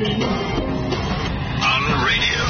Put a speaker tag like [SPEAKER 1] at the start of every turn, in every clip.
[SPEAKER 1] On radio.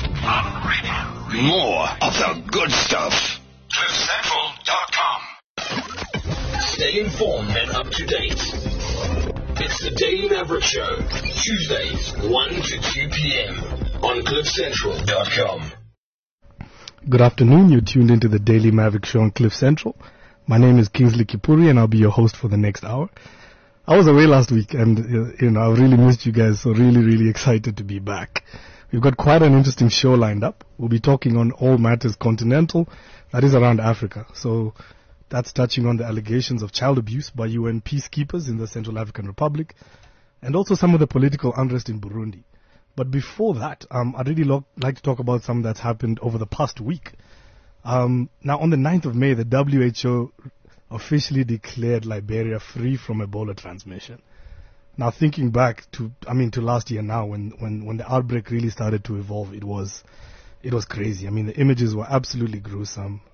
[SPEAKER 1] More of the good stuff. CliffCentral.com. Stay informed and up to date. It's the Daily Maverick Show. Tuesdays, 1 to 2 p.m. on CliffCentral.com.
[SPEAKER 2] Good afternoon. You're tuned into the Daily Maverick Show on Cliff Central. My name is Kingsley Kipuri, and I'll be your host for the next hour. I was away last week, and I really missed you guys, so really excited to be back. We've got quite an interesting show lined up. We'll be talking on all matters continental, that is around Africa. So that's touching on the allegations of child abuse by UN peacekeepers in the Central African Republic, and also some of the political unrest in Burundi. But before that, I'd really like to talk about something that's happened over the past week. Now, on the 9th of May, the WHO officially declared Liberia free from Ebola transmission. Now, thinking back to last year now, when the outbreak really started to evolve, it was crazy. I mean, the images were absolutely gruesome.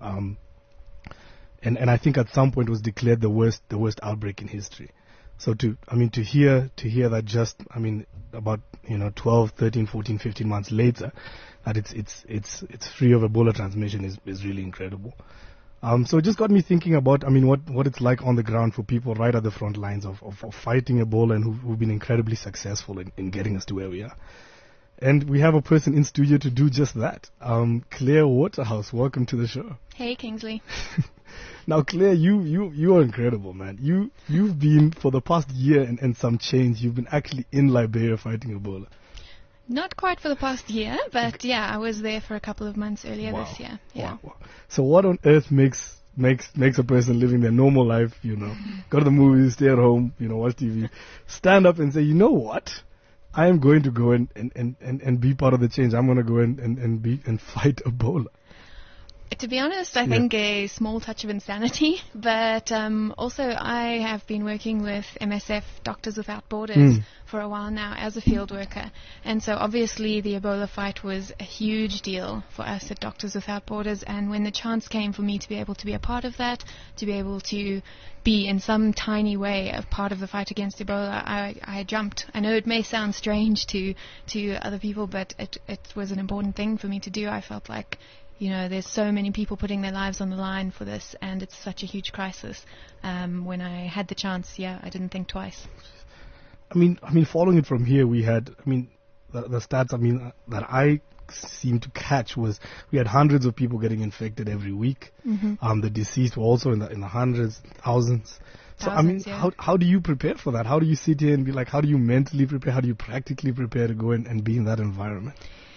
[SPEAKER 2] And I think at some point it was declared the worst outbreak in history. So to hear that just, about, 12, 13, 14, 15 months later, that it's free of Ebola transmission is really incredible. So it just got me thinking about, what it's like on the ground for people right at the front lines of fighting Ebola, and who've been incredibly successful in getting us to where we are. And we have a person in studio to do just that. Claire Waterhouse, welcome to the show.
[SPEAKER 3] Hey, Kingsley.
[SPEAKER 2] Now, Claire, you are incredible, man. You've been, for the past year and some change, you've been actually in Liberia fighting Ebola.
[SPEAKER 3] Not quite for the past year, but yeah, I was there for a couple of months earlier this year. Yeah.
[SPEAKER 2] Wow. So what on earth makes a person living their normal life, go to the movies, stay at home, watch TV, stand up and say, you know what? I am going to go and be part of the change. I'm going to go and fight Ebola.
[SPEAKER 3] To be honest, I think a small touch of insanity, but also I have been working with MSF, Doctors Without Borders, for a while now as a field worker. And so obviously the Ebola fight was a huge deal for us at Doctors Without Borders. And when the chance came for me to be able to be a part of that, to be able to be in some tiny way a part of the fight against Ebola, I jumped. I know it may sound strange to other people, but it was an important thing for me to do. I felt like, there's so many people putting their lives on the line for this, and it's such a huge crisis. When I had the chance, I didn't think twice.
[SPEAKER 2] Following it from here, we had, the stats, that I seemed to catch was we had hundreds of people getting infected every week. Mm-hmm. The deceased were also in the hundreds, thousands. So, how do you prepare for that? How do you sit here and be like, how do you mentally prepare? How do you practically prepare to go and be in that environment?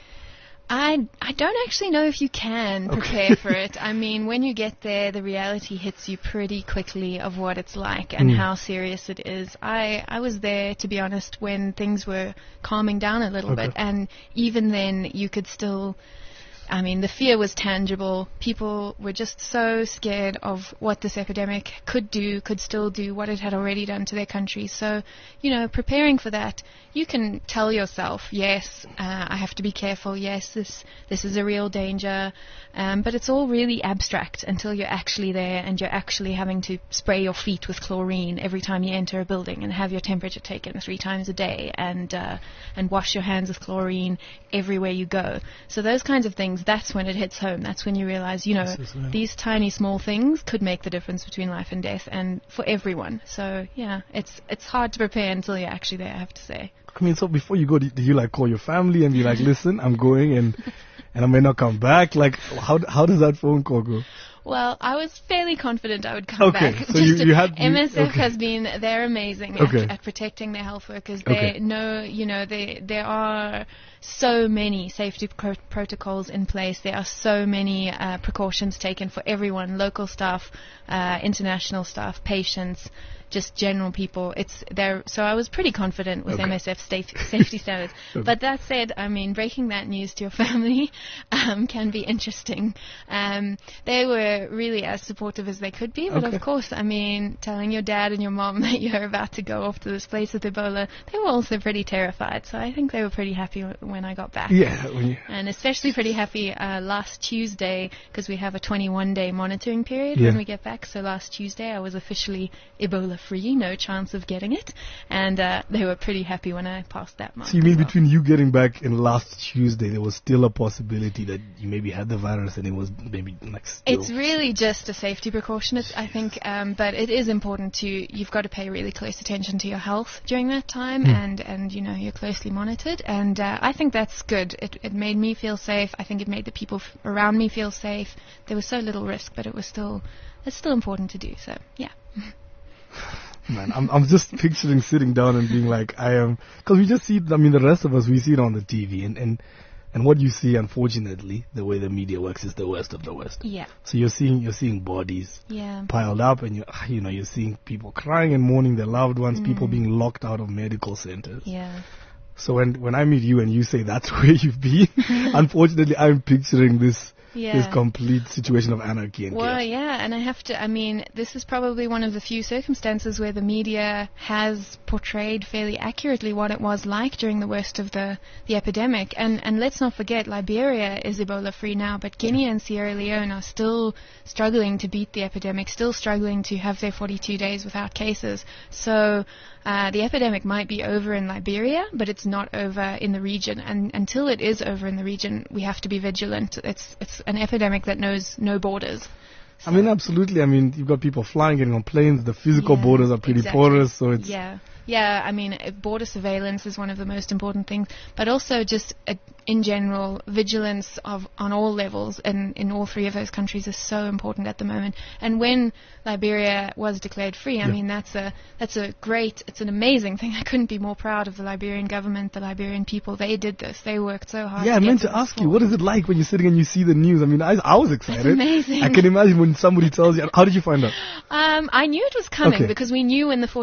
[SPEAKER 3] I don't actually know if you can prepare for it. When you get there, the reality hits you pretty quickly of what it's like and how serious it is. I was there, to be honest, when things were calming down a little bit, and even then you could still... the fear was tangible. People were just so scared of what this epidemic could still do, what it had already done to their country. So, preparing for that, you can tell yourself, yes, I have to be careful. Yes, this is a real danger. But it's all really abstract until you're actually there and you're actually having to spray your feet with chlorine every time you enter a building and have your temperature taken 3 times a day and wash your hands with chlorine everywhere you go. So those kinds of things, that's when it hits home. That's when you realize, these tiny small things could make the difference between life and death, and for everyone. So yeah, it's hard to prepare until you're actually there, I have to say.
[SPEAKER 2] So before you go, do you call your family and be like, listen, I'm going and I may not come back? How does that phone call go?
[SPEAKER 3] Well, I was fairly confident I would come back.
[SPEAKER 2] So
[SPEAKER 3] MSF has been, they're amazing at protecting their health workers. They know, there are so many safety protocols in place. There are so many precautions taken for everyone, local staff, international staff, patients, just general people. It's there. So I was pretty confident with MSF's safety standards. But that said, breaking that news to your family can be interesting. They were really as supportive as they could be, but of course, telling your dad and your mom that you're about to go off to this place with Ebola, they were also pretty terrified. So I think they were pretty happy when I got back. And especially pretty happy last Tuesday, because we have a 21-day monitoring period when we get back. So last Tuesday I was officially Ebola Ebola-free, no chance of getting it, and they were pretty happy when I passed that mark.
[SPEAKER 2] So you mean between you getting back and last Tuesday, there was still a possibility that you maybe had the virus and it was maybe like still...
[SPEAKER 3] It's really just a safety precaution, I think, but it is important you've got to pay really close attention to your health during that time, and you know, you're closely monitored, and I think that's good. It made me feel safe. I think it made the people around me feel safe. There was so little risk, but it's still important to do, so yeah.
[SPEAKER 2] Man, I'm just picturing sitting down and being like, because we just see it, I mean, the rest of us, we see it on the TV, and what you see, unfortunately, the way the media works is the worst of the worst.
[SPEAKER 3] Yeah.
[SPEAKER 2] So you're seeing bodies piled up, and you're seeing people crying and mourning their loved ones, people being locked out of medical centers.
[SPEAKER 3] Yeah.
[SPEAKER 2] So when I meet you and you say that's where you've been, unfortunately, I'm picturing this complete situation of anarchy and chaos.
[SPEAKER 3] Well, yeah, and I mean, this is probably one of the few circumstances where the media has portrayed fairly accurately what it was like during the worst of the epidemic. And let's not forget, Liberia is Ebola-free now, but Guinea and Sierra Leone are still struggling to beat the epidemic, still struggling to have their 42 days without cases. So the epidemic might be over in Liberia, but it's not over in the region. And until it is over in the region, we have to be vigilant. It's an epidemic that knows no borders. So
[SPEAKER 2] I mean, absolutely. I mean, you've got people flying, getting on planes. The physical borders are pretty porous, so it's...
[SPEAKER 3] Yeah, I mean, border surveillance is one of the most important things, but also just in general, vigilance on all levels and in all three of those countries is so important at the moment. And when Liberia was declared free, I mean, that's it's an amazing thing. I couldn't be more proud of the Liberian government, the Liberian people. They did this. They worked so hard.
[SPEAKER 2] Yeah, I meant to ask you, what is it like when you're sitting and you see the news? I mean, I was excited.
[SPEAKER 3] It's amazing.
[SPEAKER 2] I can imagine when somebody tells you. How did you find out?
[SPEAKER 3] I knew it was coming because we knew when the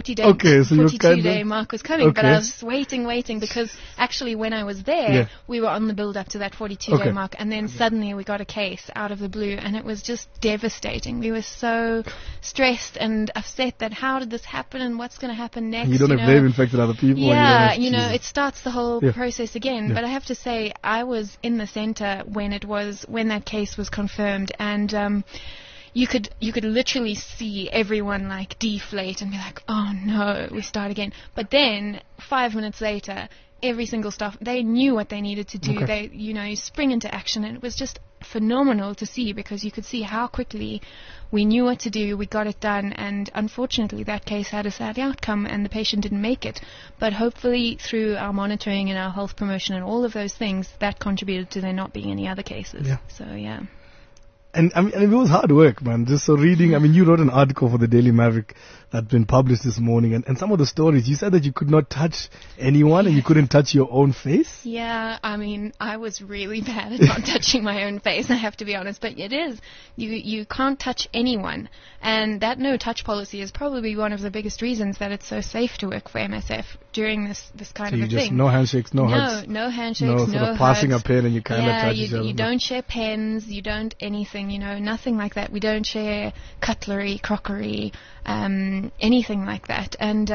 [SPEAKER 3] 42-day mark was coming, but I was just waiting because actually when I was there, we were on the build up to that 42-day mark, and then suddenly we got a case out of the blue, and it was just devastating. We were so stressed and upset that how did this happen and what's going to happen next?
[SPEAKER 2] You don't know if they've infected other people.
[SPEAKER 3] Yeah, it starts the whole process again. But I have to say, I was in the center when that case was confirmed, and you could literally see everyone like deflate and be like, oh no, we start again. But then 5 minutes later, every single staff, they knew what they needed to do. They, you spring into action, and it was just phenomenal to see because you could see how quickly we knew what to do, we got it done, and unfortunately that case had a sad outcome and the patient didn't make it. But hopefully through our monitoring and our health promotion and all of those things, that contributed to there not being any other cases. Yeah. So, yeah.
[SPEAKER 2] And I mean, it was hard work, man. Just so reading, I mean, you wrote an article for the Daily Maverick that's been published this morning, and some of the stories, you said that you could not touch anyone and you couldn't touch your own face?
[SPEAKER 3] Yeah, I mean, I was really bad at not touching my own face, I have to be honest, but it is. You can't touch anyone, and that no-touch policy is probably one of the biggest reasons that it's so safe to work for MSF during this kind of a thing.
[SPEAKER 2] No handshakes, no hugs?
[SPEAKER 3] No handshakes,
[SPEAKER 2] no
[SPEAKER 3] sort
[SPEAKER 2] of passing a pen and you kind of touch each other.
[SPEAKER 3] You don't share pens, you don't anything, nothing like that. We don't share cutlery, crockery, anything like that. And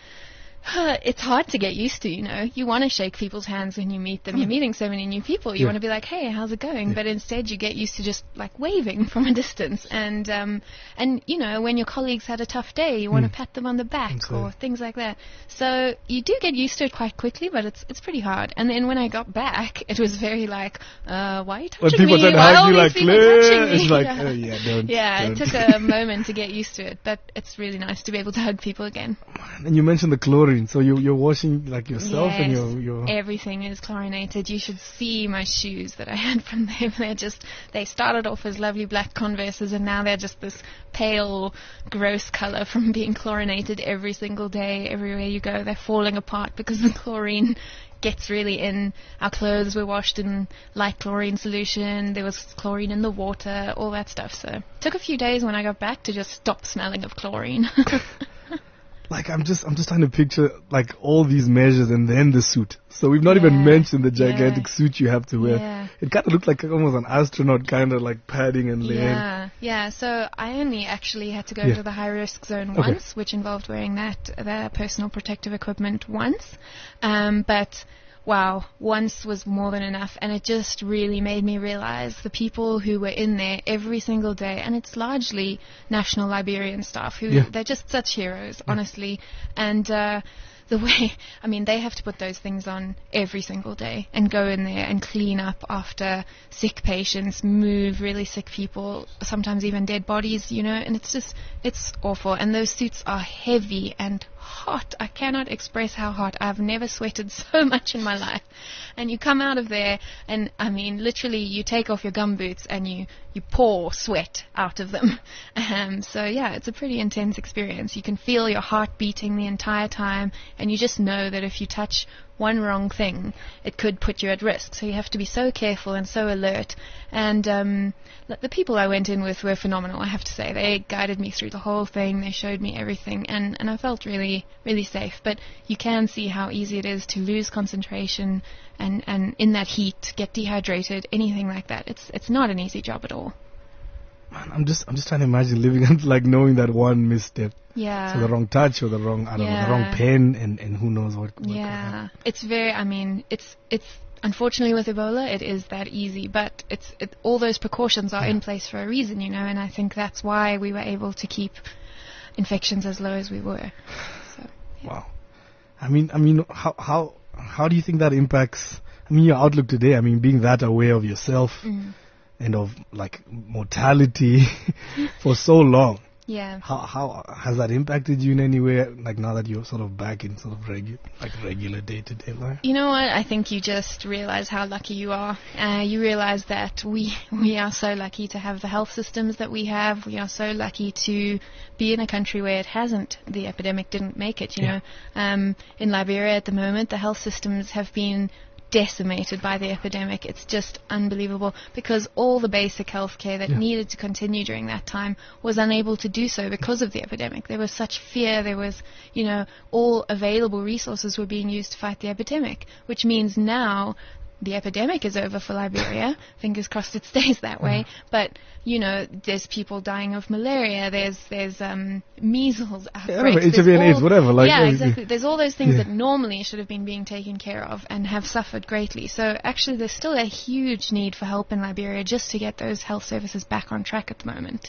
[SPEAKER 3] it's hard to get used to, You want to shake people's hands when you meet them. You're meeting so many new people. You want to be like, hey, how's it going? Yeah. But instead you get used to just like waving from a distance. And when your colleagues had a tough day, you want to pat them on the back or things like that. So you do get used to it quite quickly, but it's pretty hard. And then when I got back, it was very like, why are you touching me? Why are all these people touching me?
[SPEAKER 2] It's like, don't.
[SPEAKER 3] It took a moment to get used to it, but it's really nice to be able to hug people again.
[SPEAKER 2] And you mentioned the chlorine. So you're washing like yourself and your
[SPEAKER 3] everything is chlorinated. You should see my shoes that I had from them. They started off as lovely black Converses, and now they're just this pale, gross color from being chlorinated every single day. Everywhere you go, they're falling apart because the chlorine gets really in. Our clothes were washed in light chlorine solution. There was chlorine in the water, all that stuff. So it took a few days when I got back to just stop smelling of chlorine.
[SPEAKER 2] Like I'm just trying to picture like all these measures and then the suit. So we've not even mentioned the gigantic suit you have to wear. Yeah. It kind of looked like almost an astronaut, kind of like padding and layering.
[SPEAKER 3] Yeah. So I only actually had to go to the high risk zone once, which involved wearing the personal protective equipment once. But wow, once was more than enough. And it just really made me realize the people who were in there every single day, and it's largely National Liberian staff who, they're just such heroes, honestly. And the way, I mean, they have to put those things on every single day and go in there and clean up after sick patients, move really sick people, sometimes even dead bodies, you know, and it's awful. And those suits are heavy and hot. I cannot express how hot. I've never sweated so much in my life. And you come out of there and, I mean, literally you take off your gumboots and you pour sweat out of them. So yeah, it's a pretty intense experience. You can feel your heart beating the entire time, and you just know that if you touch one wrong thing, it could put you at risk. So you have to be so careful and so alert. And the people I went in with were phenomenal, I have to say. They guided me through the whole thing. They showed me everything, and I felt really, really safe. But you can see how easy it is to lose concentration and in that heat get dehydrated, anything like that. It's not an easy job at all.
[SPEAKER 2] Man, I'm just trying to imagine living and like knowing that one misstep.
[SPEAKER 3] Yeah.
[SPEAKER 2] So the wrong touch or the wrong, I don't know, the wrong pen, and who knows what could happen.
[SPEAKER 3] It's very, I mean, it's unfortunately with Ebola, it is that easy, but all those precautions are in place for a reason, you know, and I think that's why we were able to keep infections as low as we were. So, yeah.
[SPEAKER 2] Wow. I mean, how do you think that impacts, I mean, your outlook today? I mean, being that aware of yourself and of like mortality for so long.
[SPEAKER 3] Yeah.
[SPEAKER 2] How has that impacted you in any way? Like now that you're sort of back in sort of regular day-to-day life.
[SPEAKER 3] You know what? I think you just realize how lucky you are. You realize that we are so lucky to have the health systems that we have. We are so lucky to be in a country where the epidemic didn't make it. You know, in Liberia at the moment, the health systems have been decimated by the epidemic. It's just unbelievable, because all the basic healthcare that needed to continue during that time was unable to do so because of the epidemic. There was such fear. There was, you know, all available resources were being used to fight the epidemic, which means now the epidemic is over for Liberia. Fingers crossed it stays that way. But, you know, there's people dying of malaria. There's measles outbreaks.
[SPEAKER 2] HIV and AIDS, whatever. Like,
[SPEAKER 3] exactly. There's all those things that normally should have been being taken care of and have suffered greatly. So actually there's still a huge need for help in Liberia just to get those health services back on track at the moment.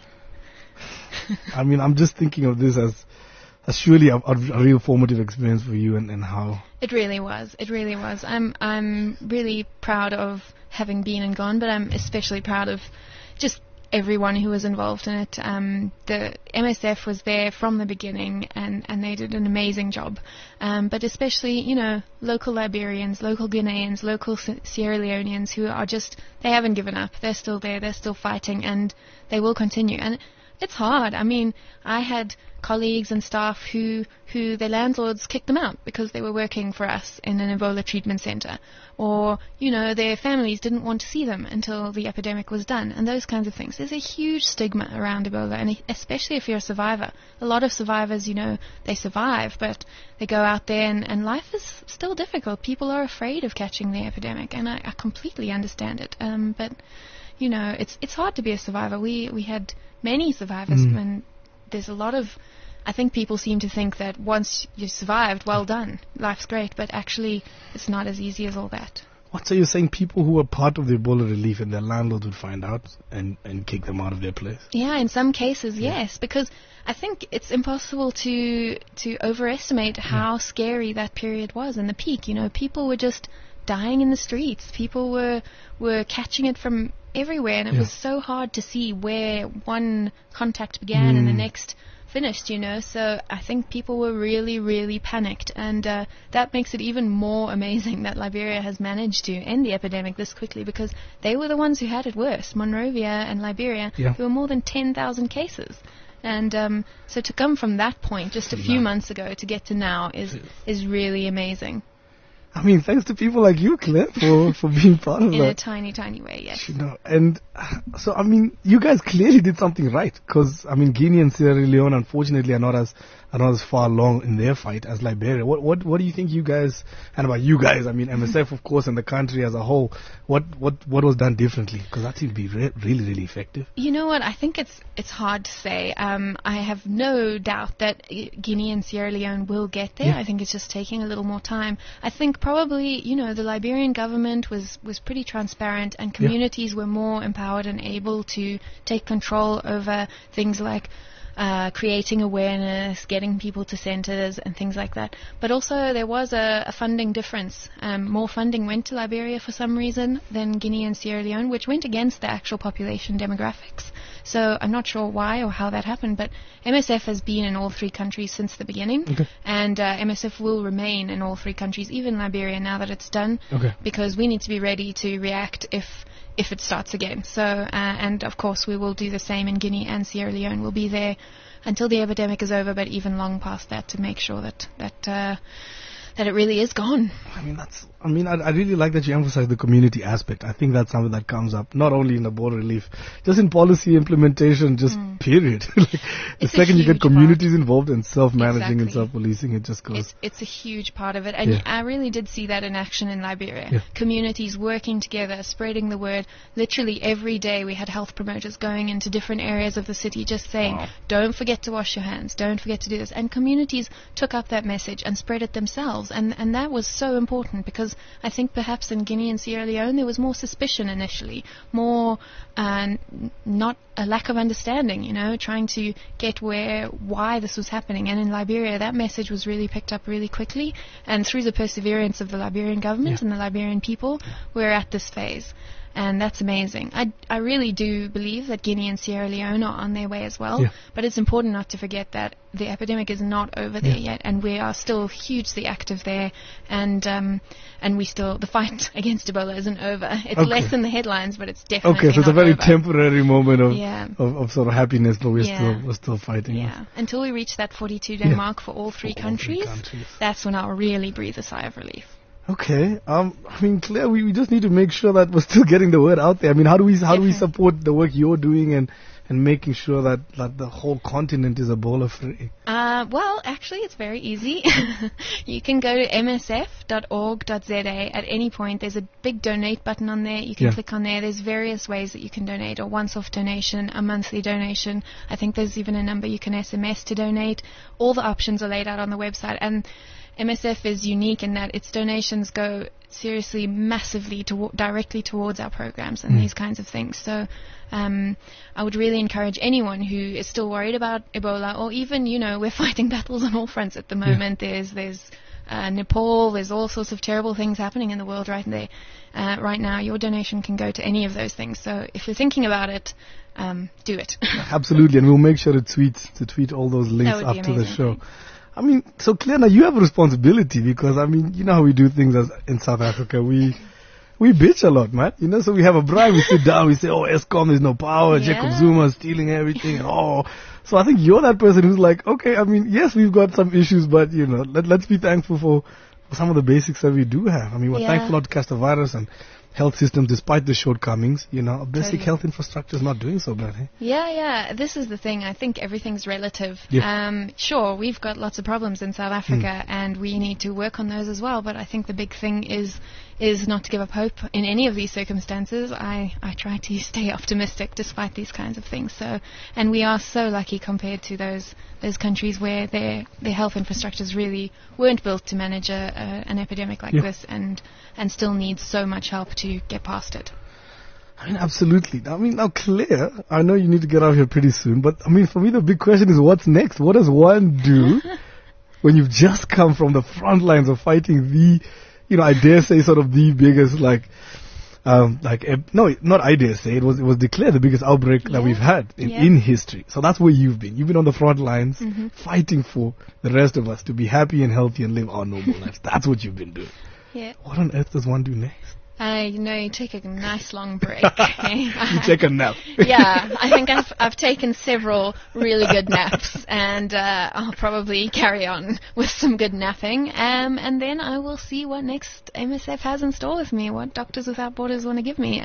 [SPEAKER 2] I mean, I'm just thinking of this as surely a real formative experience for you, and how...
[SPEAKER 3] It really was. It really was. I'm really proud of having been and gone, but I'm especially proud of just everyone who was involved in it. The MSF was there from the beginning, and they did an amazing job. But especially, you know, local Liberians, local Ghanaians, local Sierra Leoneans who are just, they haven't given up. They're still there. They're still fighting, and they will continue. And it's hard. I mean, I had colleagues and staff who their landlords kicked them out because they were working for us in an Ebola treatment center. Or, you know, their families didn't want to see them until the epidemic was done, and those kinds of things. There's a huge stigma around Ebola, and especially if you're a survivor. A lot of survivors, you know, they survive, but they go out there and life is still difficult. People are afraid of catching the epidemic, and I completely understand it. But, you know, it's hard to be a survivor. We had many survivors, and there's a lot of, I think people seem to think that once you've survived, well done, life's great, but actually it's not as easy as all that.
[SPEAKER 2] What, so you're saying people who were part of the Ebola relief and their landlords would find out and kick them out of their place?
[SPEAKER 3] Yeah, in some cases, yes, because I think it's impossible to overestimate how scary that period was in the peak. You know, people were just dying in the streets. People were catching it from everywhere, and it was so hard to see where one contact began and the next finished, you know. So I think people were really, really panicked, and that makes it even more amazing that Liberia has managed to end the epidemic this quickly, because they were the ones who had it worse. Monrovia and Liberia, there were more than 10,000 cases. And so to come from that point just a few months ago to get to now is really amazing.
[SPEAKER 2] I mean, thanks to people like you, Claire, for being part of that.
[SPEAKER 3] In a tiny, tiny way, yes.
[SPEAKER 2] You know, and so, I mean, you guys clearly did something right, because, I mean, Guinea and Sierra Leone, unfortunately, are not as far along in their fight as Liberia. What do you think you guys, and by you guys, I mean MSF, of course, and the country as a whole, what was done differently? Because that seemed to be really, really effective.
[SPEAKER 3] You know what? I think it's hard to say. I have no doubt that Guinea and Sierra Leone will get there. I think it's just taking a little more time. I think probably, the Liberian government was pretty transparent, and communities were more empowered and able to take control over things like creating awareness, getting people to centers and things like that. But also there was a funding difference. More funding went to Liberia for some reason than Guinea and Sierra Leone, which went against the actual population demographics. So I'm not sure why or how that happened, but MSF has been in all three countries since the beginning, and MSF will remain in all three countries, even Liberia, now that it's done, because we need to be ready to react if it starts again. So, and of course we will do the same in Guinea and Sierra Leone. We'll be there until the epidemic is over, but even long past that, to make sure that it really is gone.
[SPEAKER 2] I really like that you emphasize the community aspect. I think that's something that comes up not only in the border relief, just in policy implementation, just period. The second you get communities involved in self-managing and self-policing, it just goes.
[SPEAKER 3] It's a huge part of it, and I really did see that in action in Liberia. Communities working together, spreading the word. Literally every day we had health promoters going into different areas of the city, just saying, don't forget to wash your hands, don't forget to do this. And communities took up that message and spread it themselves, and that was so important, because I think perhaps in Guinea and Sierra Leone there was more suspicion initially, more not a lack of understanding, trying to get why this was happening. And in Liberia that message was really picked up really quickly, and through the perseverance of the Liberian government and the Liberian people, we're at this phase. And that's amazing. I really do believe that Guinea and Sierra Leone are on their way as well. But it's important not to forget that the epidemic is not over there yet, and we are still hugely active there. And we still, the fight against Ebola isn't over. It's less in the headlines, but it's definitely
[SPEAKER 2] so it's a very
[SPEAKER 3] over.
[SPEAKER 2] temporary moment of sort of happiness, but we're still fighting.
[SPEAKER 3] Until we reach that 42-day mark for all three countries, that's when I'll really breathe a sigh of relief.
[SPEAKER 2] Okay. Claire, we just need to make sure that we're still getting the word out there. How do we support the work you're doing and making sure that the whole continent is Ebola free?
[SPEAKER 3] Well, actually, it's very easy. You can go to msf.org.za at any point. There's a big donate button on there. You can click on there. There's various ways that you can donate: a once-off donation, a monthly donation. I think there's even a number you can SMS to donate. All the options are laid out on the website, and MSF is unique in that its donations go seriously, massively directly towards our programs and these kinds of things. So I would really encourage anyone who is still worried about Ebola, or even, we're fighting battles on all fronts at the moment. There's Nepal, there's all sorts of terrible things happening in the world right now. Your donation can go to any of those things. So if you're thinking about it, do it.
[SPEAKER 2] Absolutely, and we'll make sure to tweet all those links up to the show. So Claire, now you have a responsibility, because, you know how we do things in South Africa. We bitch a lot, man. So we have a bribe, we sit down, we say, Eskom, there's no power, Jacob Zuma is stealing everything. So I think you're that person who's like, okay, yes, we've got some issues, but, let's be thankful for some of the basics that we do have. We're thankful not to catch the virus, and health systems, despite the shortcomings, basic health infrastructure is not doing so bad.
[SPEAKER 3] This is the thing. I think everything's relative. Sure, we've got lots of problems in South Africa, and we need to work on those as well, but I think the big thing is not to give up hope in any of these circumstances. I try to stay optimistic despite these kinds of things. So, and we are so lucky compared to those countries where their health infrastructures really weren't built to manage an epidemic like this, and still need so much help to get past it.
[SPEAKER 2] Absolutely. Now, Claire, I know you need to get out here pretty soon, but for me the big question is, what's next? What does one do when you've just come from the front lines of fighting the, I dare say, sort of the biggest, not I dare say, it was declared the biggest outbreak that we've had in history. So that's where you've been. You've been on the front lines fighting for the rest of us to be happy and healthy and live our normal lives. That's what you've been doing. What on earth does one do next?
[SPEAKER 3] You take a nice long break.
[SPEAKER 2] You take a nap.
[SPEAKER 3] I think I've taken several really good naps, and I'll probably carry on with some good napping, and then I will see what next MSF has in store with me, what Doctors Without Borders want to give me.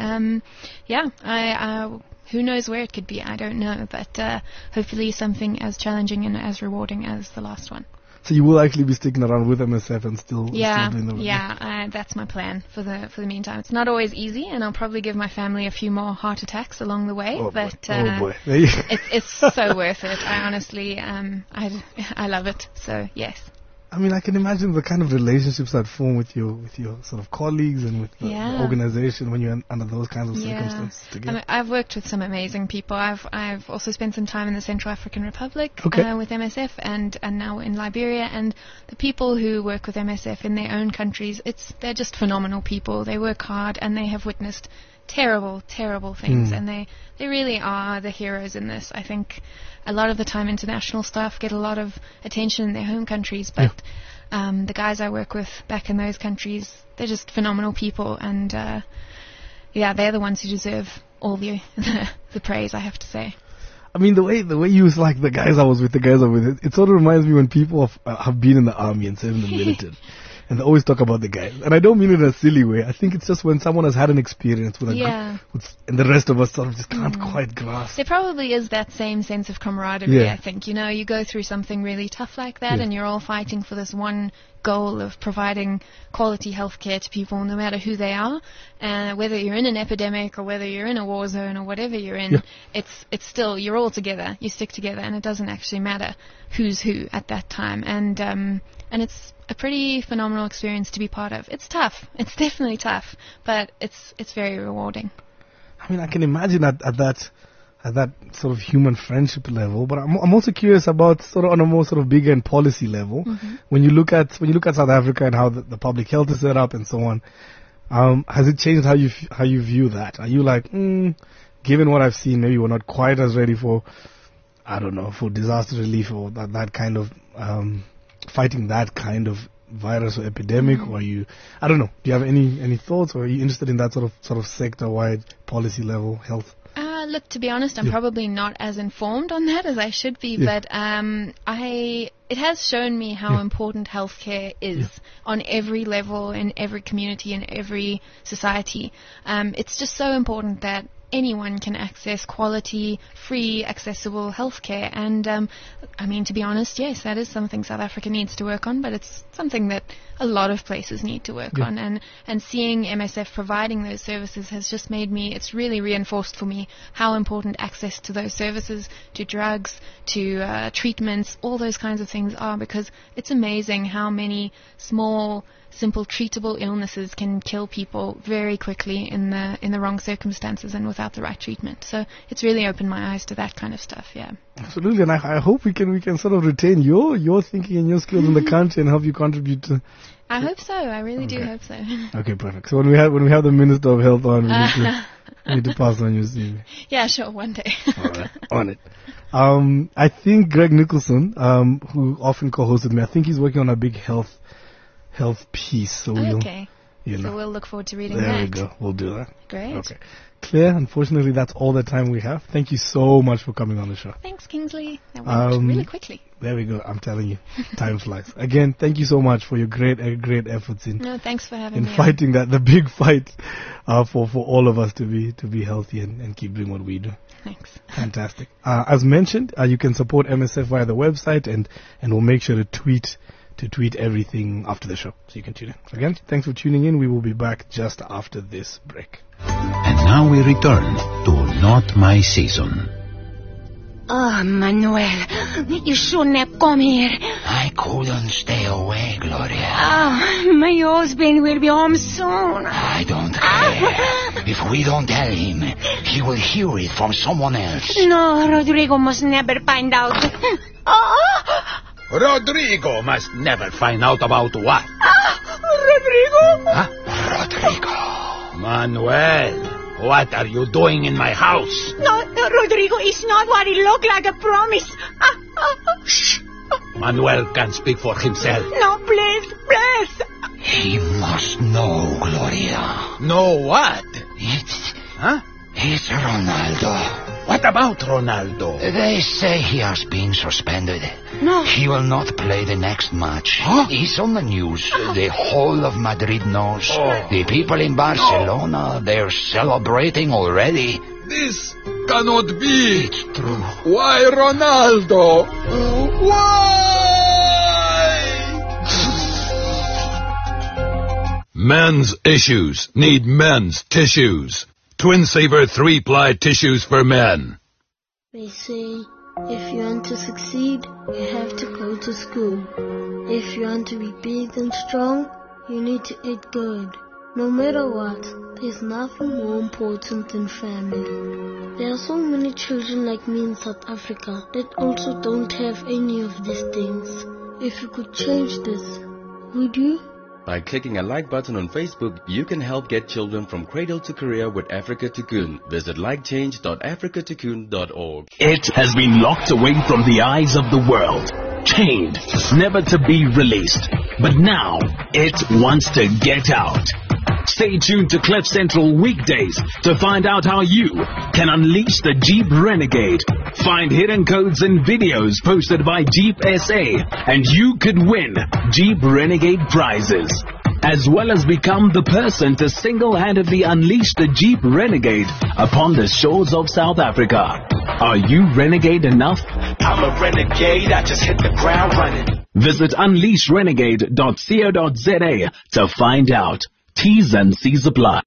[SPEAKER 3] Who knows where it could be, I don't know, but hopefully something as challenging and as rewarding as the last one.
[SPEAKER 2] So you will actually be sticking around with MSF and still doing the work?
[SPEAKER 3] That's my plan for the meantime. It's not always easy, and I'll probably give my family a few more heart attacks along the way. It's so worth it. I honestly, I love it. So yes.
[SPEAKER 2] I mean, I can imagine the kind of relationships that form with your sort of colleagues and with the organization when you're under those kinds of circumstances together.
[SPEAKER 3] I mean, I've worked with some amazing people. I've also spent some time in the Central African Republic with MSF and now in Liberia. And the people who work with MSF in their own countries, they're just phenomenal people. They work hard and they have witnessed terrible, terrible things, and they really are the heroes in this. I think a lot of the time international staff get a lot of attention in their home countries, but the guys I work with back in those countries, they're just phenomenal people, and they're the ones who deserve all the praise, I have to say.
[SPEAKER 2] I mean, the way you was like the guys I was with, it sort of reminds me when people have been in the army and served in the military. And they always talk about the guys. And I don't mean it in a silly way. I think it's just when someone has had an experience with a group, and the rest of us sort of just can't quite grasp.
[SPEAKER 3] There probably is that same sense of camaraderie, I think. You know, you go through something really tough like that, and you're all fighting for this one goal of providing quality healthcare to people, no matter who they are. Whether you're in an epidemic or whether you're in a war zone or whatever you're in, it's still, you're all together. You stick together, and it doesn't actually matter who's who at that time. And it's a pretty phenomenal experience to be part of. It's tough. It's definitely tough, but it's very rewarding.
[SPEAKER 2] I mean, I can imagine at that sort of human friendship level, but I'm also curious about sort of on a more sort of bigger and policy level. When you look at South Africa and how the public health is set up and so on, has it changed how you view that? Are you like, given what I've seen, maybe we're not quite as ready for, I don't know, for disaster relief or that kind of fighting that kind of virus or epidemic, or are you, I don't know, do you have any thoughts, or are you interested in that sort of sector-wide policy level health?
[SPEAKER 3] Look, to be honest, I'm probably not as informed on that as I should be, but it has shown me how important healthcare is on every level, in every community, in every society. It's just so important that anyone can access quality, free, accessible healthcare. And, I mean, to be honest, yes, that is something South Africa needs to work on, but it's something that a lot of places need to work on. And seeing MSF providing those services has just made me, it's really reinforced for me how important access to those services, to drugs, to treatments, all those kinds of things are, because it's amazing how many small, simple treatable illnesses can kill people very quickly in the wrong circumstances and without the right treatment. So it's really opened my eyes to that kind of stuff.
[SPEAKER 2] Absolutely, and I hope we can sort of retain your thinking and your skills in the country and help you contribute to.
[SPEAKER 3] I hope so. I really do hope so.
[SPEAKER 2] Okay, perfect. So when we have the Minister of Health on, we need to pass on your CV.
[SPEAKER 3] Yeah, sure, one day.
[SPEAKER 2] All right, on it. I think Greg Nicholson, who often co-hosted me, I think he's working on a big health piece. So
[SPEAKER 3] so we'll look forward to reading that.
[SPEAKER 2] There we go. We'll do that.
[SPEAKER 3] Great.
[SPEAKER 2] Okay. Claire, unfortunately, that's all the time we have. Thank you so much for coming on the show.
[SPEAKER 3] Thanks, Kingsley. That went really quickly.
[SPEAKER 2] There we go. I'm telling you, time flies. Again, thank you so much for your great efforts in.
[SPEAKER 3] No, thanks for having me.
[SPEAKER 2] In fighting the big fight, for all of us to be healthy and keep doing what we do.
[SPEAKER 3] Thanks.
[SPEAKER 2] Fantastic. As mentioned, you can support MSF via the website, and we'll make sure to tweet everything after the show, so you can tune in. Again, thanks for tuning in. We will be back just after this break.
[SPEAKER 4] And now we return to Not My Season.
[SPEAKER 5] Oh, Manuel, you shouldn't have come here.
[SPEAKER 6] I couldn't stay away, Gloria.
[SPEAKER 5] Oh, my husband will be home soon.
[SPEAKER 6] I don't care. If we don't tell him, he will hear it from someone else.
[SPEAKER 5] No, Rodrigo must never find out.
[SPEAKER 4] Rodrigo must never find out about what?
[SPEAKER 5] Rodrigo?
[SPEAKER 6] Huh? Rodrigo.
[SPEAKER 4] Manuel, what are you doing in my house?
[SPEAKER 5] No, Rodrigo is not what he looked like, I promise.
[SPEAKER 4] Shh. Manuel can speak for himself.
[SPEAKER 5] No, please.
[SPEAKER 6] He must know, Gloria.
[SPEAKER 4] Know what?
[SPEAKER 6] It's Ronaldo.
[SPEAKER 4] What about Ronaldo?
[SPEAKER 6] They say he has been suspended.
[SPEAKER 5] No.
[SPEAKER 6] He will not play the next match.
[SPEAKER 4] Huh?
[SPEAKER 6] It's on the news. The whole of Madrid knows. The people in Barcelona, they're celebrating already.
[SPEAKER 4] This cannot be.
[SPEAKER 6] It's true.
[SPEAKER 4] Why Ronaldo? Why? Men's issues need men's tissues. Twin Saver 3-ply tissues for men.
[SPEAKER 7] They say If you want to succeed, you have to go to school. If you want to be big and strong, you need to eat good. No matter what, there's nothing more important than family. There are so many children like me in South Africa that also don't have any of these things. If you could change this, would you?
[SPEAKER 8] By clicking a like button on Facebook, you can help get children from cradle to career with Africa Cocoon. Visit likechange.africacocoon.org.
[SPEAKER 1] It has been locked away from the eyes of the world, chained, never to be released. But now, it wants to get out. Stay tuned to Cliff Central weekdays to find out how you can unleash the Jeep Renegade. Find hidden codes and videos posted by Jeep SA, and you could win Jeep Renegade prizes, as well as become the person to single-handedly unleash the Jeep Renegade upon the shores of South Africa. Are you renegade enough?
[SPEAKER 9] I'm a renegade, I just hit the ground running.
[SPEAKER 1] Visit unleashrenegade.co.za to find out. T's and C's apply.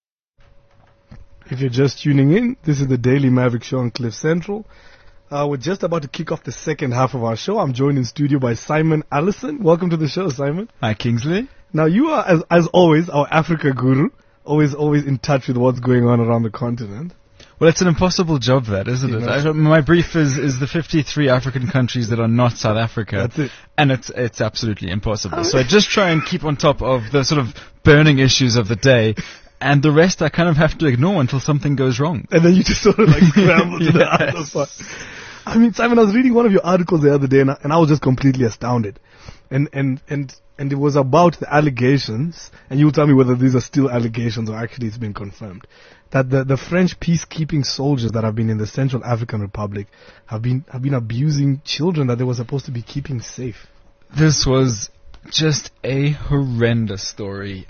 [SPEAKER 2] If you're just tuning in, this is the Daily Maverick Show on Cliff Central. We're just about to kick off the second half of our show. I'm joined in studio by Simon Allison. Welcome to the show, Simon.
[SPEAKER 10] Hi, Kingsley.
[SPEAKER 2] Now, you are, as always, our Africa guru, always in touch with what's going on around the continent.
[SPEAKER 10] Well, it's an impossible job, that, isn't it? My brief is the 53 African countries that are not South Africa.
[SPEAKER 2] That's it.
[SPEAKER 10] And it's absolutely impossible. So I just try and keep on top of the sort of burning issues of the day. And the rest I kind of have to ignore until something goes wrong.
[SPEAKER 2] And then you just sort of like scramble to the other part. I mean, Simon, I was reading one of your articles the other day and I was just completely astounded. And it was about the allegations, and you will tell me whether these are still allegations or actually it's been confirmed, that the French peacekeeping soldiers that have been in the Central African Republic have been abusing children that they were supposed to be keeping safe.
[SPEAKER 10] This was just a horrendous story.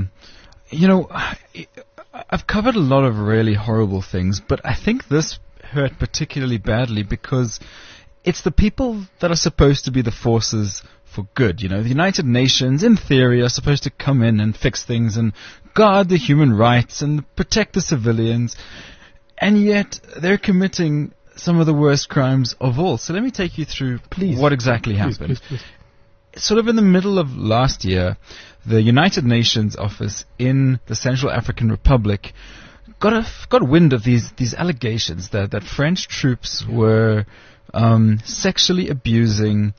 [SPEAKER 10] You know, I've covered a lot of really horrible things, but I think this hurt particularly badly because it's the people that are supposed to be the forces for good. You know, the United Nations, in theory, are supposed to come in and fix things and guard the human rights and protect the civilians, and yet they're committing some of the worst crimes of all. So let me take you through what exactly happened.
[SPEAKER 2] Please.
[SPEAKER 10] Sort of in the middle of last year, the United Nations office in the Central African Republic got wind of these allegations that French troops were sexually abusing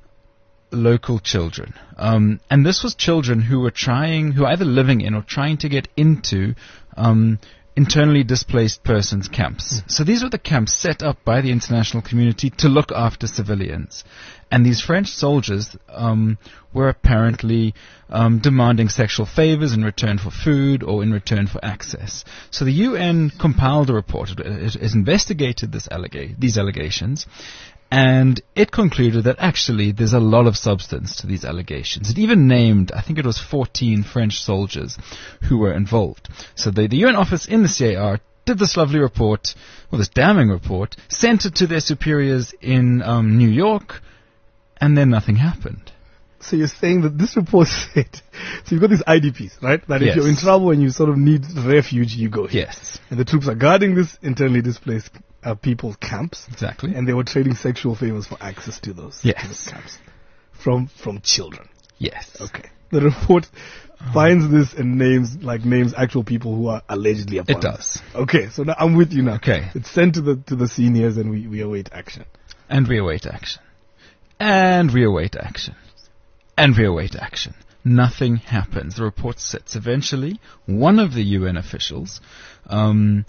[SPEAKER 10] local children. And this was children who were either living in or trying to get into internally displaced persons camps. So these were the camps set up by the international community to look after civilians. And these French soldiers were apparently demanding sexual favors in return for food or in return for access. So the UN compiled a report. It investigated these allegations, and it concluded that actually there's a lot of substance to these allegations. It even named, I think it was 14 French soldiers who were involved. So the UN office in the CAR did this lovely report, or this damning report, sent it to their superiors in New York, and then nothing happened.
[SPEAKER 2] So you're saying that this report said, so you've got these IDPs, right? That if you're in trouble and you sort of need refuge, you go here.
[SPEAKER 10] Yes.
[SPEAKER 2] And the troops are guarding this internally displaced people's camps.
[SPEAKER 10] Exactly.
[SPEAKER 2] And they were trading sexual favors for access to those camps from children.
[SPEAKER 10] Yes.
[SPEAKER 2] Okay. The report finds this and names actual people who are allegedly upon.
[SPEAKER 10] It does.
[SPEAKER 2] Okay, so now I'm with you now.
[SPEAKER 10] Okay.
[SPEAKER 2] It's sent to the seniors and we await action.
[SPEAKER 10] And we await action. And we await action. And we await action. Nothing happens. The report sits. Eventually, one of the UN officials, a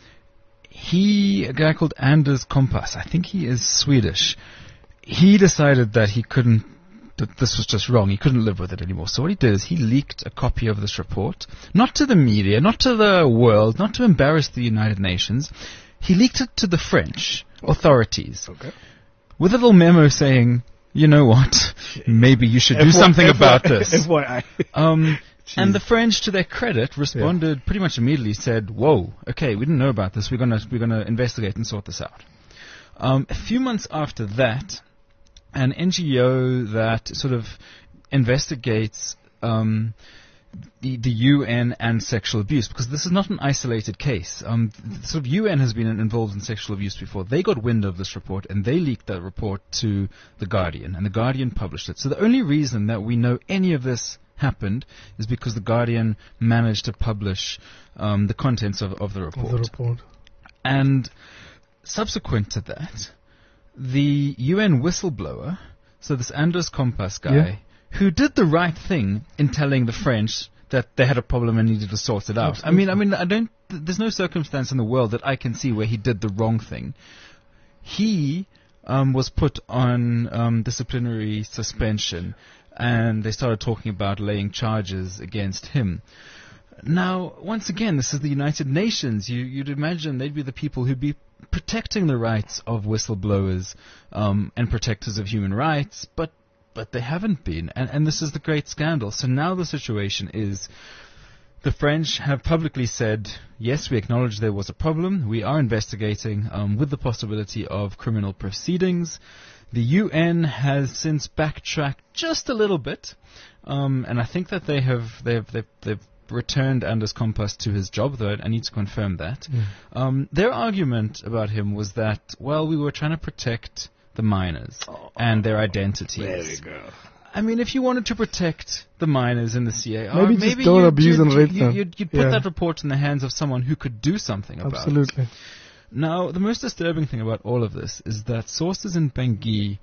[SPEAKER 10] guy called Anders Kompas, I think he is Swedish, he decided that that this was just wrong. He couldn't live with it anymore. So what he did is he leaked a copy of this report, not to the media, not to the world, not to embarrass the United Nations. He leaked it to the French authorities with a little memo saying, you know what, maybe you should do something about this.
[SPEAKER 2] FYI.
[SPEAKER 10] And the French, to their credit, responded pretty much immediately, said, whoa, okay, we didn't know about this, we're gonna investigate and sort this out. A few months after that, an NGO that sort of investigates the UN and sexual abuse, because this is not an isolated case. The sort of UN has been involved in sexual abuse before. They got wind of this report and they leaked that report to The Guardian, and The Guardian published it. So the only reason that we know any of this happened is because The Guardian managed to publish the contents of the report. And subsequent to that, the UN whistleblower, so this Anders Kompas guy, who did the right thing in telling the French that they had a problem and needed to sort it out. Absolutely. There's no circumstance in the world that I can see where he did the wrong thing. He was put on disciplinary suspension, and they started talking about laying charges against him. Now, once again, this is the United Nations. You'd imagine they'd be the people who'd be protecting the rights of whistleblowers and protectors of human rights, but they haven't been, and this is the great scandal. So now the situation is, the French have publicly said, yes, we acknowledge there was a problem, we are investigating with the possibility of criminal proceedings. The UN has since backtracked just a little bit, and I think that they've returned Anders Kompas to his job, though I need to confirm that. Their argument about him was that, well, we were trying to protect the miners and their identities.
[SPEAKER 2] There you go.
[SPEAKER 10] I mean, if you wanted to protect the miners in the CAR,
[SPEAKER 2] maybe don't abuse and rape them.
[SPEAKER 10] You'd put that report in the hands of someone who could do something about it.
[SPEAKER 2] Absolutely.
[SPEAKER 10] Now, the most disturbing thing about all of this is that sources in Bangui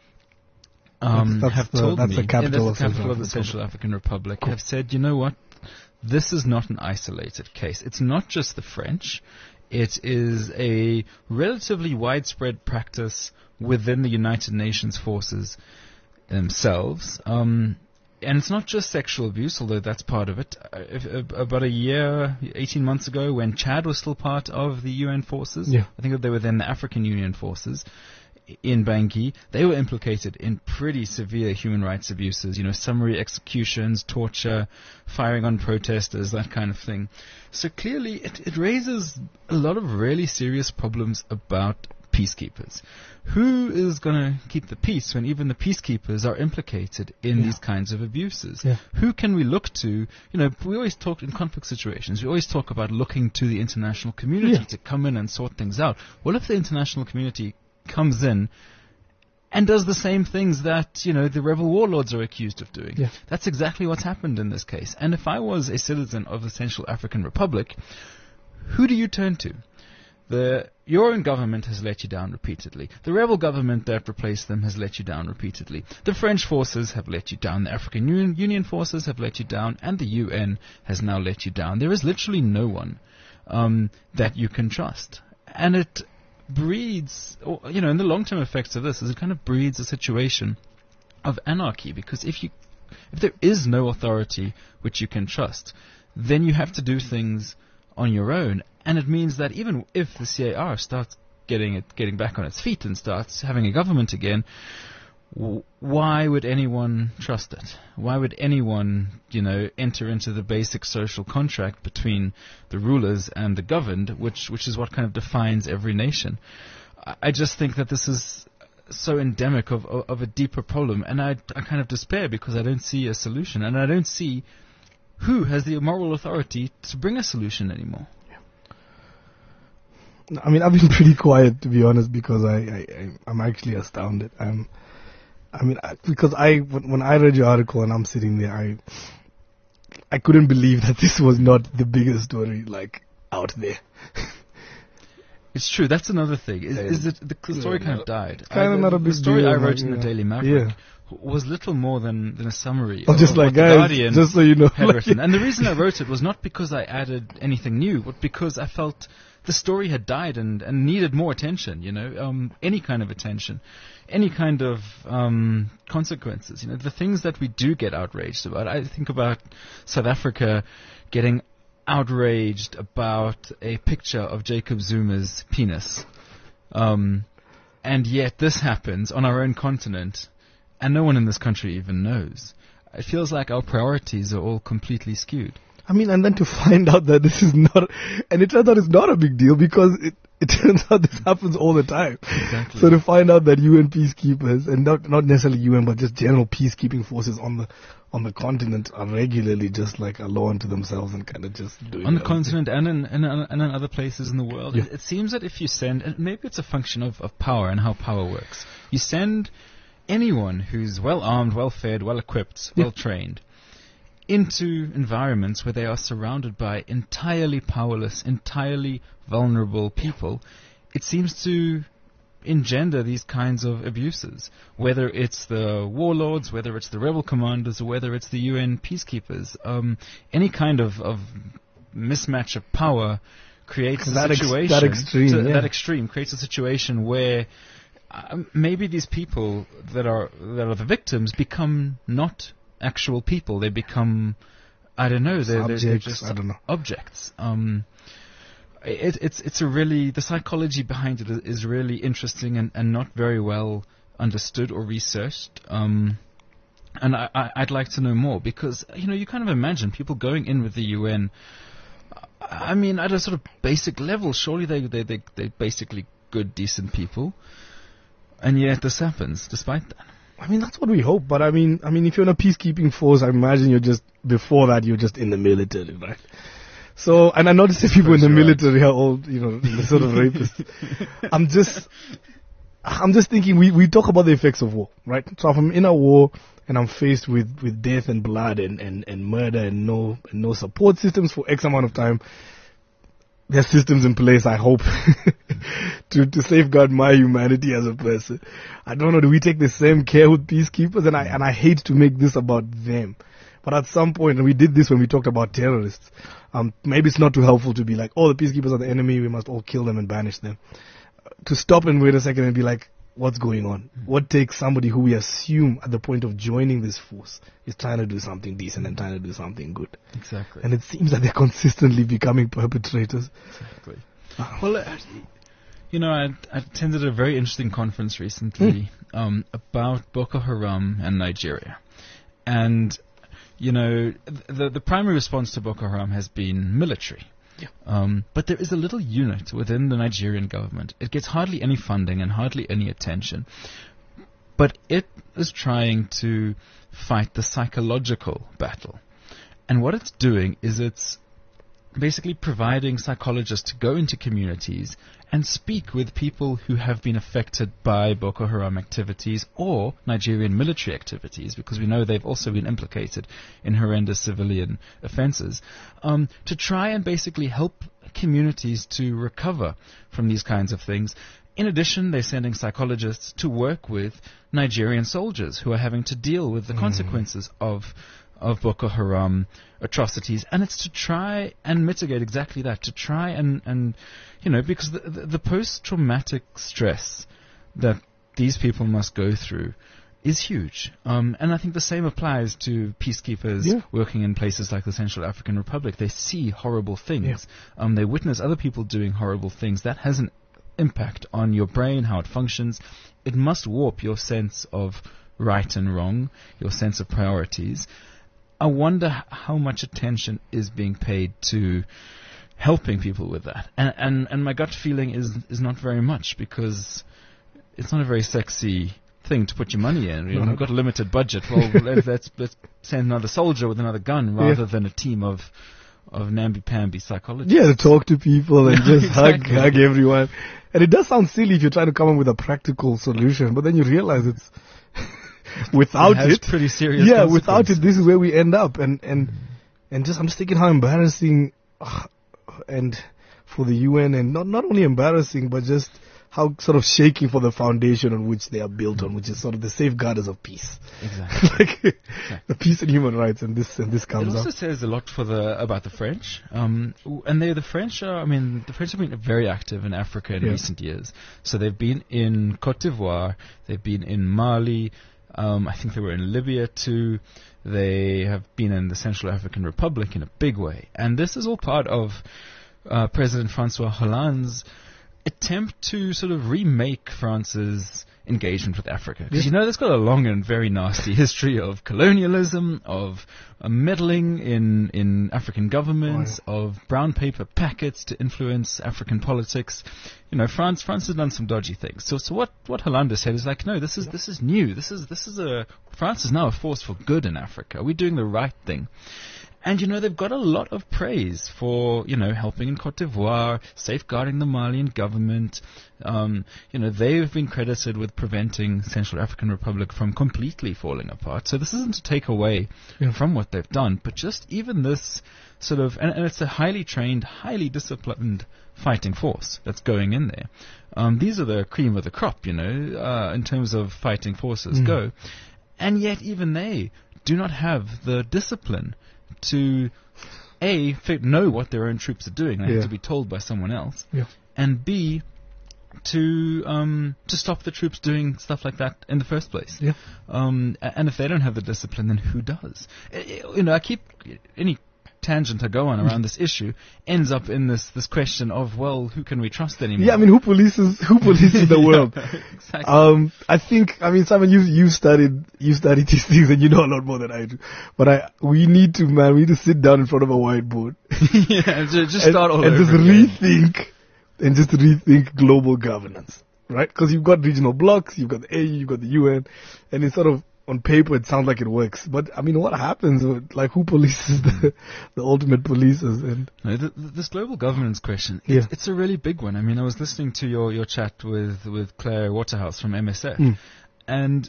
[SPEAKER 10] have told me,
[SPEAKER 2] the capital
[SPEAKER 10] of the Central African Republic, have said, you know what, this is not an isolated case. It's not just the French. It is a relatively widespread practice within the United Nations forces themselves. And it's not just sexual abuse, although that's part of it. About 18 months ago, when Chad was still part of the UN forces, I think that they were then the African Union forces in Bangui, they were implicated in pretty severe human rights abuses, summary executions, torture, firing on protesters, that kind of thing. So clearly it raises a lot of really serious problems about peacekeepers. Who is going to keep the peace when even the peacekeepers are implicated in these kinds of abuses? Who can we look to? We always talk in conflict situations, we always talk about looking to the international community to come in and sort things out. What if the international community comes in and does the same things that, the rebel warlords are accused of doing? That's exactly what's happened in this case. And if I was a citizen of the Central African Republic, who do you turn to? Your own government has let you down repeatedly. The rebel government that replaced them has let you down repeatedly. The French forces have let you down. The African Union forces have let you down. And the UN has now let you down. There is literally no one that you can trust. And it breeds, in the long-term effects of this, is it kind of breeds a situation of anarchy, because if there is no authority which you can trust, then you have to do things on your own, and it means that even if the CAR starts getting back on its feet and starts having a government again, why would anyone trust it? Why would anyone, enter into the basic social contract between the rulers and the governed, which is what kind of defines every nation? I just think that this is so endemic of a deeper problem, and I kind of despair because I don't see a solution, and I don't see who has the moral authority to bring a solution anymore.
[SPEAKER 2] I mean, I've been pretty quiet, to be honest, because I'm actually astounded. Because when I read your article and I'm sitting there, I couldn't believe that this was not the biggest story, out there.
[SPEAKER 10] It's true. That's another thing. Is it the story kind of died?
[SPEAKER 2] Kind of not a big
[SPEAKER 10] deal. The story I wrote in the Daily Maverick was little more than a summary of
[SPEAKER 2] just
[SPEAKER 10] what
[SPEAKER 2] like,
[SPEAKER 10] the
[SPEAKER 2] guys,
[SPEAKER 10] Guardian
[SPEAKER 2] just so you know,
[SPEAKER 10] had written. And the reason I wrote it was not because I added anything new, but because I felt the story had died and needed more attention, any kind of attention, any kind of consequences. The things that we do get outraged about. I think about South Africa getting outraged about a picture of Jacob Zuma's penis. And yet this happens on our own continent, and no one in this country even knows. It feels like our priorities are all completely skewed.
[SPEAKER 2] I mean, and then to find out that this is not, and it turns out it's not a big deal because it turns out this happens all the time.
[SPEAKER 10] Exactly.
[SPEAKER 2] So to find out that UN peacekeepers, and not necessarily UN, but just general peacekeeping forces on the continent are regularly just like a law unto themselves and kind of just doing
[SPEAKER 10] on the continent and in other places in the world.
[SPEAKER 2] Yeah.
[SPEAKER 10] It seems that if you send, and maybe it's a function of power and how power works, you send anyone who's well armed, well fed, well equipped, well trained into environments where they are surrounded by entirely powerless, entirely vulnerable people, it seems to engender these kinds of abuses, whether it's the warlords, whether it's the rebel commanders, or whether it's the UN peacekeepers. Any kind of mismatch of power creates a situation. That extreme creates a situation where maybe these people that are the victims become not actual people. They become, I don't know, they're just objects. It's a really, the psychology behind it is really interesting and not very well understood or researched. And I'd like to know more because, you kind of imagine people going in with the UN. I mean, at a sort of basic level, surely they're basically good, decent people. And yet this happens despite that.
[SPEAKER 2] I mean, that's what we hope. But I mean, if you're in a peacekeeping force, I imagine you're just in the military, right? So, and I noticed that people in the military are all, the sort of rapists. I'm just thinking we talk about the effects of war, right? So if I'm in a war and I'm faced with death and blood and murder and no support systems for X amount of time, there's systems in place, I hope, to safeguard my humanity as a person. I don't know, do we take the same care with peacekeepers? And I hate to make this about them. But at some point, and we did this when we talked about terrorists, maybe it's not too helpful to be like, the peacekeepers are the enemy, we must all kill them and banish them. To stop and wait a second and be like, what's going on? What takes somebody who we assume at the point of joining this force is trying to do something decent and trying to do something good?
[SPEAKER 10] Exactly.
[SPEAKER 2] And it seems that they're consistently becoming perpetrators.
[SPEAKER 10] Exactly. Well, I attended a very interesting conference recently about Boko Haram and Nigeria. And, the primary response to Boko Haram has been military. Yeah. But there is a little unit within the Nigerian government. It gets hardly any funding and hardly any attention. But it is trying to fight the psychological battle. And what it's doing is it's basically providing psychologists to go into communities and speak with people who have been affected by Boko Haram activities or Nigerian military activities, because we know they've also been implicated in horrendous civilian offenses, to try and basically help communities to recover from these kinds of things. In addition, they're sending psychologists to work with Nigerian soldiers who are having to deal with the consequences of Boko Haram atrocities, and it's to try and mitigate exactly that, to try and because the post-traumatic stress that these people must go through is huge. And I think the same applies to peacekeepers working in places like the Central African Republic. They see horrible things. Yeah. They witness other people doing horrible things. That has an impact on your brain, how it functions. It must warp your sense of right and wrong, your sense of priorities. I wonder how much attention is being paid to helping people with that. And my gut feeling is not very much, because it's not a very sexy thing to put your money in. We've got a limited budget. Well, let's send another soldier with another gun rather than a team of namby-pamby psychologists.
[SPEAKER 2] Yeah, to talk to people and just hug everyone. And it does sound silly if you're trying to come up with a practical solution, but then you realize it's without it,
[SPEAKER 10] pretty serious. Yeah,
[SPEAKER 2] without it, this is where we end up. And just I'm just thinking how embarrassing, and for the UN, and not only embarrassing, but just how sort of shaky for the foundation on which they are built on, which is sort of the safeguarders of peace.
[SPEAKER 10] Exactly.
[SPEAKER 2] The peace and human rights, and this comes up.
[SPEAKER 10] It also says a lot about the French, and the French have been very active in Africa in recent years. So they've been in Cote d'Ivoire, they've been in Mali. I think they were in Libya too. They have been in the Central African Republic in a big way. And this is all part of President Francois Hollande's attempt to sort of remake France's engagement with Africa. Because, that's got a long and very nasty history of colonialism, of meddling in African governments, of brown paper packets to influence African politics. France has done some dodgy things. So what Hollande said is like, no, this is new. France is now a force for good in Africa. We're doing the right thing. And, they've got a lot of praise for, helping in Cote d'Ivoire, safeguarding the Malian government. They've been credited with preventing Central African Republic from completely falling apart. So this isn't to take away from what they've done, but just even this sort of, and it's a highly trained, highly disciplined fighting force that's going in there. These are the cream of the crop, in terms of fighting forces go. And yet even they do not have the discipline to know what their own troops are doing. They have to be told by someone else, and B, to stop the troops doing stuff like that in the first place. And if they don't have the discipline, then who does? I keep any tangent I go on around this issue ends up in this question of, well, who can we trust anymore?
[SPEAKER 2] Yeah, who polices the world?
[SPEAKER 10] Exactly.
[SPEAKER 2] I think, Simon, you studied these things and you know a lot more than I do. But we need to sit down in front of a whiteboard.
[SPEAKER 10] Just start all over.
[SPEAKER 2] And just rethink global governance, right? Because you've got regional blocks, you've got the AU, you've got the UN, and it's sort of, on paper, it sounds like it works, but what happens? Like, who polices the ultimate policers? And
[SPEAKER 10] this global governance question, it's a really big one. I was listening to your chat with Claire Waterhouse from MSF, and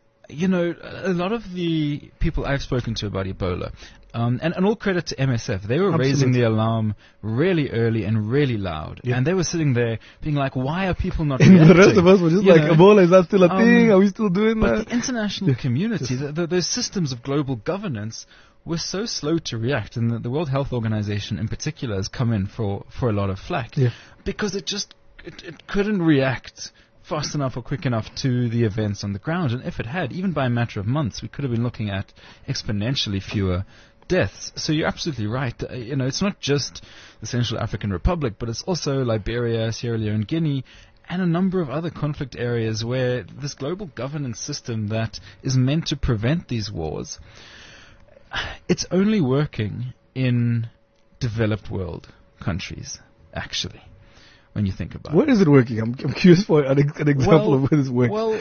[SPEAKER 10] a lot of the people I've spoken to about Ebola, and all credit to MSF, they were raising the alarm really early and really loud, and they were sitting there being like, why are people not reacting?
[SPEAKER 2] The rest of us were just Ebola, is that still a thing? Are we still doing that?
[SPEAKER 10] But the international community, those systems of global governance were so slow to react, and the World Health Organization in particular has come in for a lot of flack, because it couldn't react fast enough or quick enough to the events on the ground. And if it had, even by a matter of months, we could have been looking at exponentially fewer deaths. So you're absolutely right. It's not just the Central African Republic, but it's also Liberia, Sierra Leone, Guinea, and a number of other conflict areas where this global governance system that is meant to prevent these wars, it's only working in developed world countries, actually, when you think about it.
[SPEAKER 2] Where is it working? I'm curious for an example of where it's working.
[SPEAKER 10] Well,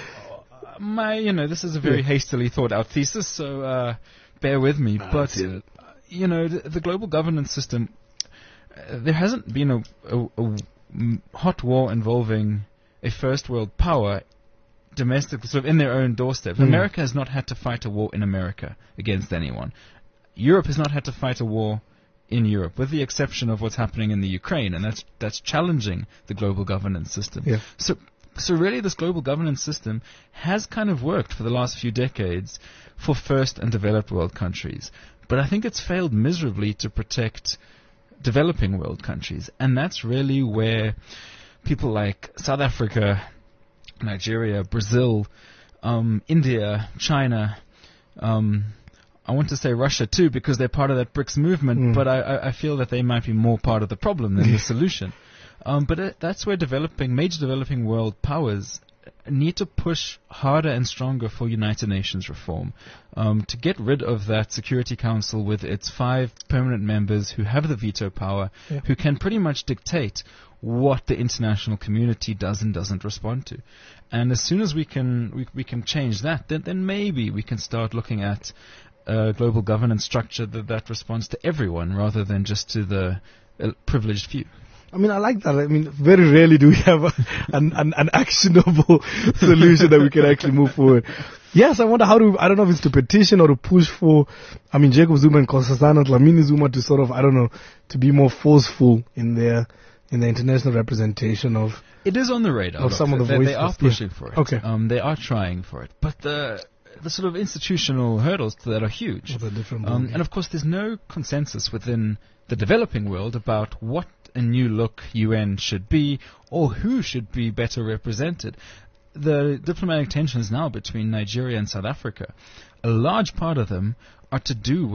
[SPEAKER 10] this is a very hastily thought out thesis, so bear with me. But the global governance system, there hasn't been a hot war involving a first world power domestically, sort of in their own doorstep. America has not had to fight a war in America against anyone. Europe has not had to fight a war in Europe, with the exception of what's happening in the Ukraine, and that's challenging the global governance system. So really this global governance system has kind of worked for the last few decades for first and developed world countries. But I think it's failed miserably to protect developing world countries, and that's really where people like South Africa, Nigeria, Brazil, India, China, I want to say Russia too, because they're part of that BRICS movement, but I feel that they might be more part of the problem than the solution. But that's where major developing world powers need to push harder and stronger for United Nations reform, to get rid of that Security Council with its 5 permanent members who have the veto power, who can pretty much dictate what the international community does and doesn't respond to. And as soon as we can change that, then maybe we can start looking at a global governance structure that responds to everyone rather than just to the privileged few.
[SPEAKER 2] I like that. Very rarely do we have an actionable solution that we can actually move forward. Yes, I wonder I don't know if it's to petition or to push for, Jacob Zuma and Nkosazana Dlamini Zuma to sort of, to be more forceful in the international representation of.
[SPEAKER 10] It is on the radar.
[SPEAKER 2] Of some of the voices.
[SPEAKER 10] They are pushing for it.
[SPEAKER 2] Okay.
[SPEAKER 10] They are trying for it. But the sort of institutional hurdles to that are huge. And of course there's no consensus within the developing world about what a new look UN should be or who should be better represented. The diplomatic tensions now between Nigeria and South Africa, a large part of them are to do with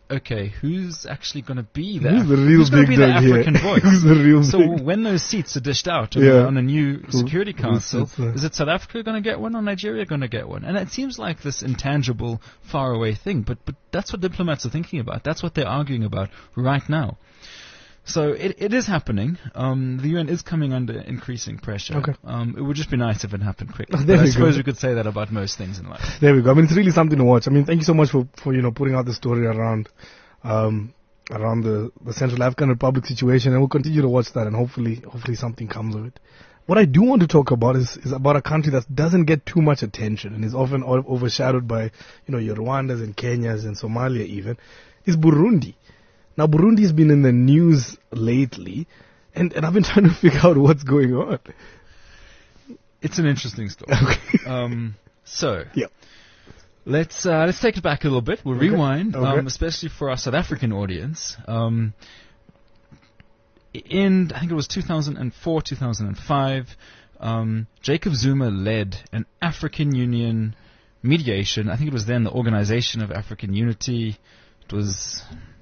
[SPEAKER 10] okay, who's actually going to be there?
[SPEAKER 2] Who's the real
[SPEAKER 10] who's going to
[SPEAKER 2] big
[SPEAKER 10] be the
[SPEAKER 2] dog here?
[SPEAKER 10] African voice?
[SPEAKER 2] Who's the real
[SPEAKER 10] so
[SPEAKER 2] big?
[SPEAKER 10] when those seats are dished out
[SPEAKER 2] Yeah.
[SPEAKER 10] on a new Security Council,
[SPEAKER 2] sits there?
[SPEAKER 10] is it South Africa going to get one or Nigeria going to get one? And it seems like this intangible, faraway thing, but that's what diplomats are thinking about. That's what they're arguing about right now. So it is happening. The UN is coming under increasing pressure.
[SPEAKER 2] Okay.
[SPEAKER 10] It would just be nice if it happened quickly.
[SPEAKER 2] There
[SPEAKER 10] But I
[SPEAKER 2] we
[SPEAKER 10] suppose
[SPEAKER 2] go.
[SPEAKER 10] we could say that about most things in life.
[SPEAKER 2] There we go. I mean, it's really something to watch. I mean, thank you so much for putting out the story around the Central African Republic situation, and we'll continue to watch that, and hopefully something comes of it. What I do want to talk about is about a country that doesn't get too much attention and is often overshadowed by, your Rwandas and Kenyas and Somalia even, is Burundi. Now, Burundi has been in the news lately, and I've been trying to figure out what's going on.
[SPEAKER 10] It's an interesting story.
[SPEAKER 2] Okay.
[SPEAKER 10] Yeah. Let's take it back a little bit. We'll rewind, especially for our South African audience. In, I think it was 2004, 2005, Jacob Zuma led an African Union mediation. I think it was then the Organization of African Unity. It was,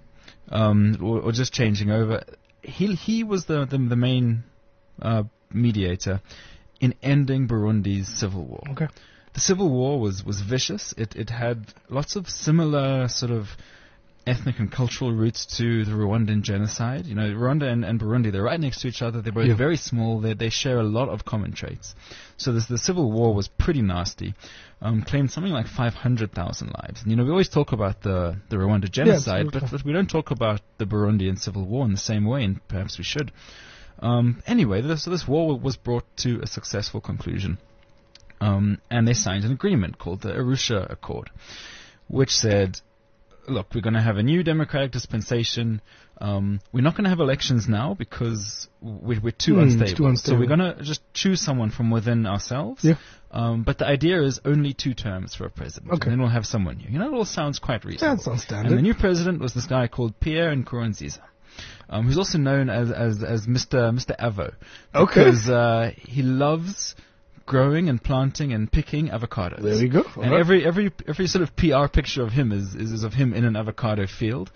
[SPEAKER 10] or just changing over. He was the main mediator in ending Burundi's civil war.
[SPEAKER 2] Okay.
[SPEAKER 10] The civil war was vicious. It had lots of similar sort of ethnic and cultural roots to the Rwandan genocide. Rwanda and Burundi, they're right next to each other. They're both very small. They share a lot of common traits. So the civil war was pretty nasty. Claimed something like 500,000 lives. And, we always talk about the Rwanda genocide, but we don't talk about the Burundian civil war in the same way, and perhaps we should. Anyway, this war was brought to a successful conclusion. And they signed an agreement called the Arusha Accord, which said, look, we're going to have a new democratic dispensation. We're not going to have elections now because we're too unstable. So we're going to just choose someone from within ourselves.
[SPEAKER 2] Yeah.
[SPEAKER 10] But the idea is only 2 terms for a president.
[SPEAKER 2] Okay.
[SPEAKER 10] And then we'll have someone new. It all sounds quite reasonable.
[SPEAKER 2] That sounds standard.
[SPEAKER 10] And the new president was this guy called Pierre Nkurunziza, who's also known as Mr. Avo. Because he loves growing and planting and picking avocados.
[SPEAKER 2] There we go.
[SPEAKER 10] And every sort of PR picture of him is of him in an avocado field.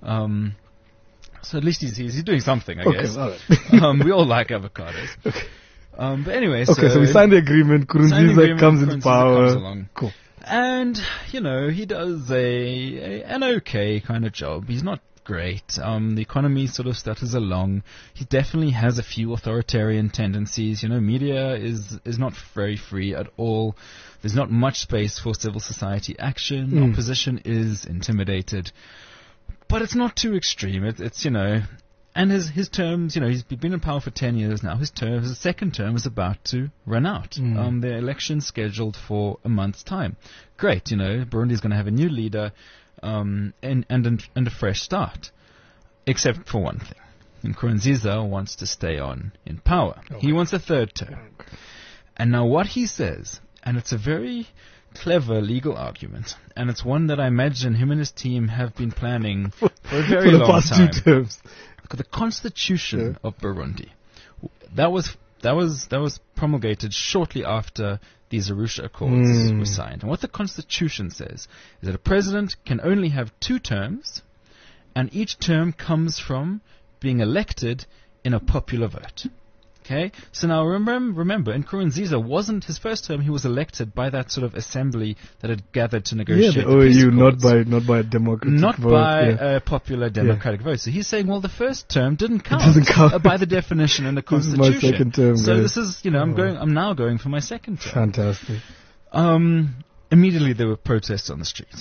[SPEAKER 10] So at least he's doing something, I guess.
[SPEAKER 2] All right.
[SPEAKER 10] We all like avocados. Okay. But anyway, so
[SPEAKER 2] we signed the agreement. Nkurunziza comes into power.
[SPEAKER 10] Comes along.
[SPEAKER 2] Cool.
[SPEAKER 10] And he does an okay kind of job. He's not great. The economy sort of stutters along. He definitely has a few authoritarian tendencies. Media is not very free at all. There's not much space for civil society action. Opposition is intimidated. But it's not too extreme. It's and his terms, he's been in power for 10 years now. His second term is about to run out. The election's scheduled for a month's time. Great, Burundi's going to have a new leader. And a fresh start, except for one thing. Nkurunziza wants to stay on in power. Okay. He wants a 3rd term. And now what he says, and it's a very clever legal argument, and it's one that I imagine him and his team have been planning for a very long
[SPEAKER 2] past
[SPEAKER 10] time.
[SPEAKER 2] 2 terms.
[SPEAKER 10] The Constitution of Burundi, that was promulgated shortly after these Arusha Accords were signed. And what the Constitution says is that a president can only have 2 terms, and each term comes from being elected in a popular vote. Okay? So now remember, Nkurunziza wasn't his first term, he was elected by that sort of assembly that had gathered to negotiate the peace accords.
[SPEAKER 2] not by a democratic
[SPEAKER 10] Not
[SPEAKER 2] vote.
[SPEAKER 10] by a popular democratic vote. So he's saying, well, the first term didn't count, by the definition in the Constitution.
[SPEAKER 2] This is my second term,
[SPEAKER 10] so
[SPEAKER 2] guys.
[SPEAKER 10] this is, I'm now going for my second term.
[SPEAKER 2] Fantastic.
[SPEAKER 10] Immediately there were protests on the street.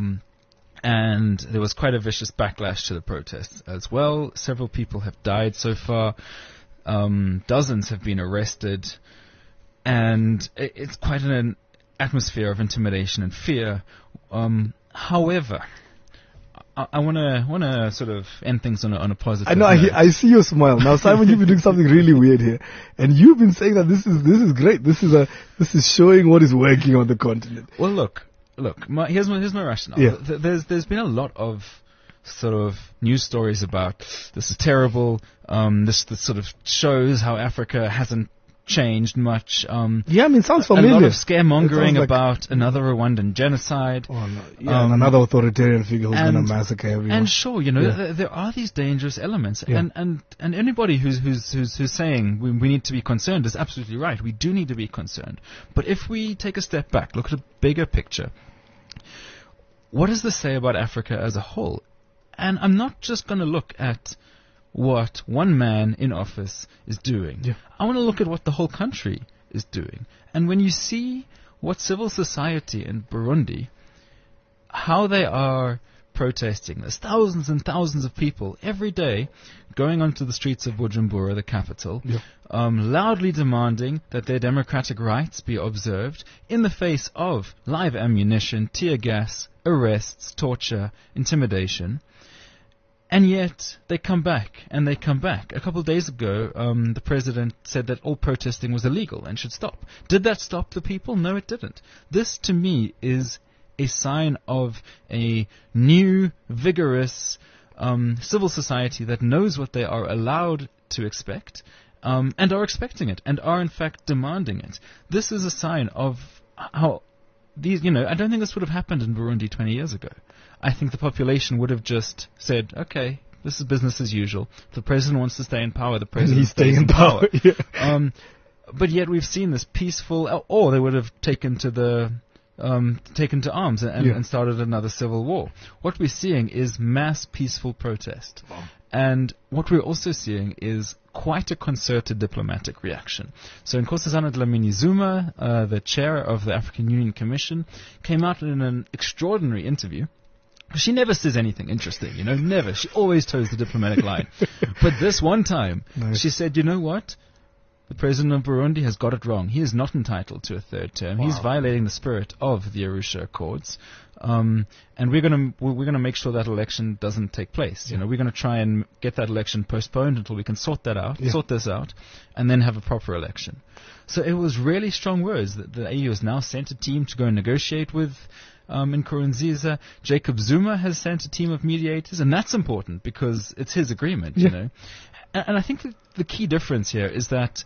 [SPEAKER 10] And there was quite a vicious backlash to the protests as well. Several people have died so far. Dozens have been arrested. And it's quite an atmosphere of intimidation and fear. However, I want to sort of end things on a positive
[SPEAKER 2] I know.
[SPEAKER 10] note.
[SPEAKER 2] I see your smile now, Simon. You've been doing something really weird here, and you've been saying that this is great. This is showing what is working on the continent.
[SPEAKER 10] Well, look. Here's my rationale.
[SPEAKER 2] Yeah.
[SPEAKER 10] There's been a lot of sort of news stories about this is terrible. This sort of shows how Africa hasn't changed much.
[SPEAKER 2] Yeah, I mean, sounds familiar.
[SPEAKER 10] A lot of scaremongering
[SPEAKER 2] like
[SPEAKER 10] about another Rwandan genocide.
[SPEAKER 2] Oh, no. Yeah, another authoritarian figure who's going to massacre everyone.
[SPEAKER 10] And sure, there are these dangerous elements, and anybody who's saying we need to be concerned is absolutely right. We do need to be concerned. But if we take a step back, look at a bigger picture, what does this say about Africa as a whole? And I'm not just going to look at what one man in office is doing.
[SPEAKER 2] Yeah.
[SPEAKER 10] I want to look at what the whole country is doing. And when you see what civil society in Burundi, how they are protesting, there's thousands and thousands of people every day going onto the streets of Bujumbura, the capital, loudly demanding that their democratic rights be observed in the face of live ammunition, tear gas, arrests, torture, intimidation. And yet, they come back, and they come back. A couple of days ago, the president said that all protesting was illegal and should stop. Did that stop the people? No, it didn't. This, to me, is a sign of a new, vigorous civil society that knows what they are allowed to expect, and are expecting it, and are, in fact, demanding it. This is a sign of how these, I don't think this would have happened in Burundi 20 years ago. I think the population would have just said, okay, this is business as usual. If the president wants to stay in power, the president stays in power.
[SPEAKER 2] Yeah.
[SPEAKER 10] But yet we've seen this peaceful, or they would have taken to arms and started another civil war. What we're seeing is mass peaceful protest. Wow. And what we're also seeing is quite a concerted diplomatic reaction. So Nkosazana Dlamini Zuma, the chair of the African Union Commission, came out in an extraordinary interview. She never says anything interesting, never. She always toes the diplomatic line. But this one time, she said, you know what? The president of Burundi has got it wrong. He is not entitled to a third term. Wow. He's violating the spirit of the Arusha Accords. And we're gonna make sure that election doesn't take place. We're gonna try and get that election postponed until we can sort this out, and then have a proper election. So it was really strong words that the AU has now sent a team to go and negotiate with Nkurunziza. Jacob Zuma has sent a team of mediators, and that's important because it's his agreement, And I think that the key difference here is that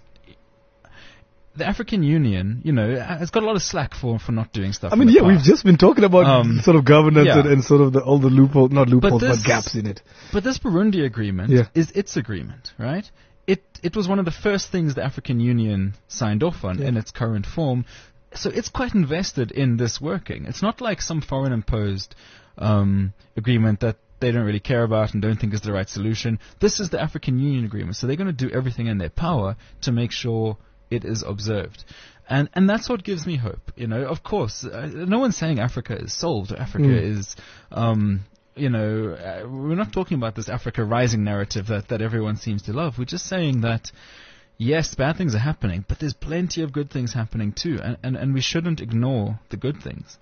[SPEAKER 10] the African Union, has got a lot of slack for not doing stuff.
[SPEAKER 2] We've just been talking about sort of governance and sort of all the loopholes, not loopholes, but gaps in it.
[SPEAKER 10] But this Burundi agreement is its agreement, right? It was one of the first things the African Union signed off on in its current form. So it's quite invested in this working. It's not like some foreign imposed agreement that they don't really care about and don't think is the right solution. This is the African Union agreement. So they're going to do everything in their power to make sure it is observed. And that's what gives me hope. Of course, no one's saying Africa is solved. Africa is, we're not talking about this Africa rising narrative that everyone seems to love. We're just saying that, yes, bad things are happening, but there's plenty of good things happening too. And we shouldn't ignore the good things.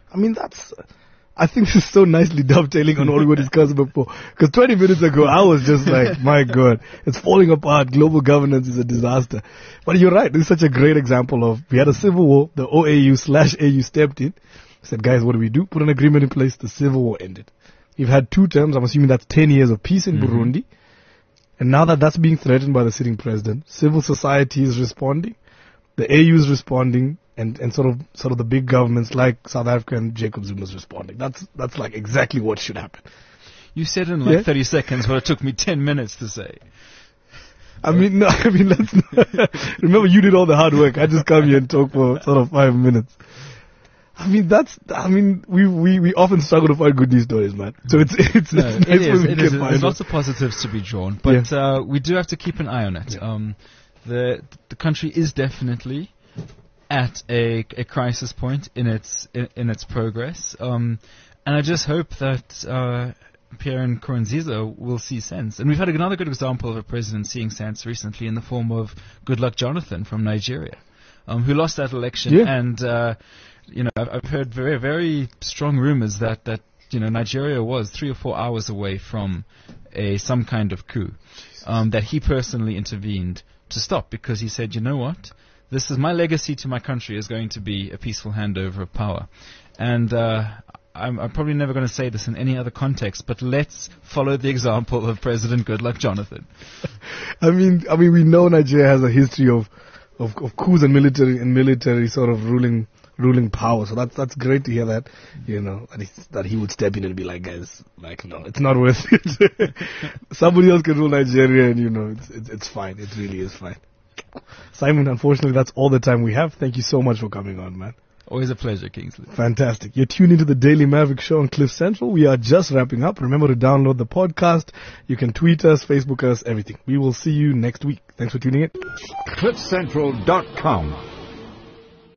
[SPEAKER 2] I think this is so nicely dovetailing on what we were discussing before. Because 20 minutes ago, I was just like, my God, it's falling apart. Global governance is a disaster. But you're right. This is such a great example of, we had a civil war. The OAU/AU stepped in. Said, guys, what do we do? Put an agreement in place. The civil war ended. We've had 2 terms. I'm assuming that's 10 years of peace in Burundi. And now that that's being threatened by the sitting president, civil society is responding. The AU is responding. And sort of the big governments like South Africa and Jacob Zuma is responding. That's like exactly what should happen.
[SPEAKER 10] You said in 30 seconds what it took me 10 minutes to say.
[SPEAKER 2] Let's not. Remember, you did all the hard work. I just come here and talk for sort of 5 minutes. We often struggle to find good news stories, man. So it's nice
[SPEAKER 10] it is.
[SPEAKER 2] when we can find
[SPEAKER 10] There's lots of positives to be drawn, but we do have to keep an eye on it. The country is definitely at a crisis point in its progress, and I just hope that Pierre Nkurunziza will see sense. And we've had another good example of a president seeing sense recently in the form of Goodluck Jonathan from Nigeria, who lost that election. And I've heard very, very strong rumors that Nigeria was 3 or 4 hours away from some kind of coup, that he personally intervened to stop, because he said, you know what? This is my legacy to my country is going to be a peaceful handover of power. And I'm probably never going to say this in any other context, but let's follow the example of President Goodluck Jonathan.
[SPEAKER 2] We know Nigeria has a history of coups and military sort of ruling power. So that's great to hear that, that he would step in and be like, guys, like, no, it's not worth it. Somebody else can rule Nigeria, and it's fine. It really is fine. Simon, unfortunately, that's all the time we have. Thank you so much for coming on, man.
[SPEAKER 10] Always a pleasure, Kingsley.
[SPEAKER 2] Fantastic. You're tuned into the Daily Maverick Show on Cliff Central. We are just wrapping up. Remember to download the podcast. You can tweet us, Facebook us, everything. We will see you next week. Thanks for tuning in.
[SPEAKER 11] CliffCentral.com